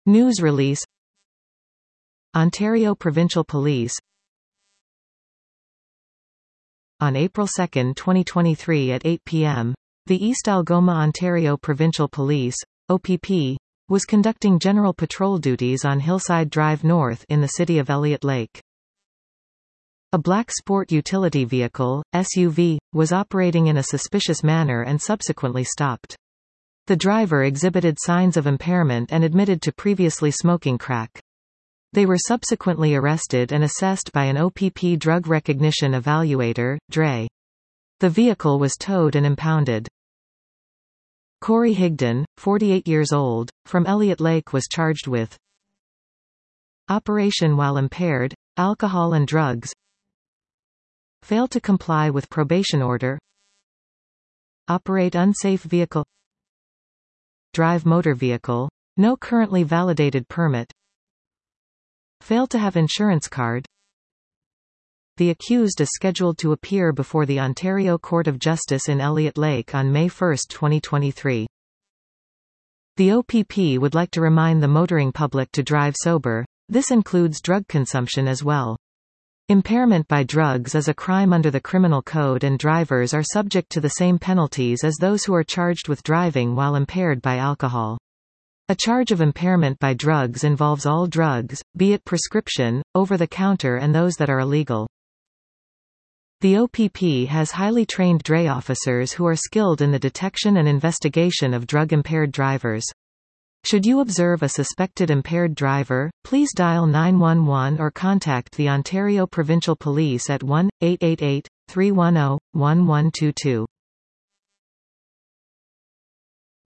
News release. Ontario Provincial Police. On April 2, 2023 at 8 p.m., the East Algoma Ontario Provincial Police, OPP, was conducting general patrol duties on Hillside Drive North in the city of Elliott Lake. A black sport utility vehicle, SUV, was operating in a suspicious manner and subsequently stopped. The driver exhibited signs of impairment and admitted to previously smoking crack. They were subsequently arrested and assessed by an OPP drug recognition evaluator, DRE. The vehicle was towed and impounded. Corey Higdon, 48 years old, from Elliott Lake was charged with operation while impaired, alcohol and drugs, fail to comply with probation order, operate unsafe vehicle, drive motor vehicle, no currently validated permit, fail to have insurance card. The accused is scheduled to appear before the Ontario Court of Justice in Elliott Lake on May 1, 2023. The OPP would like to remind the motoring public to drive sober. This includes drug consumption as well. Impairment by drugs is a crime under the Criminal Code, and drivers are subject to the same penalties as those who are charged with driving while impaired by alcohol. A charge of impairment by drugs involves all drugs, be it prescription, over-the-counter, and those that are illegal. The OPP has highly trained DRE officers who are skilled in the detection and investigation of drug-impaired drivers. Should you observe a suspected impaired driver, please dial 911 or contact the Ontario Provincial Police at 1-888-310-1122.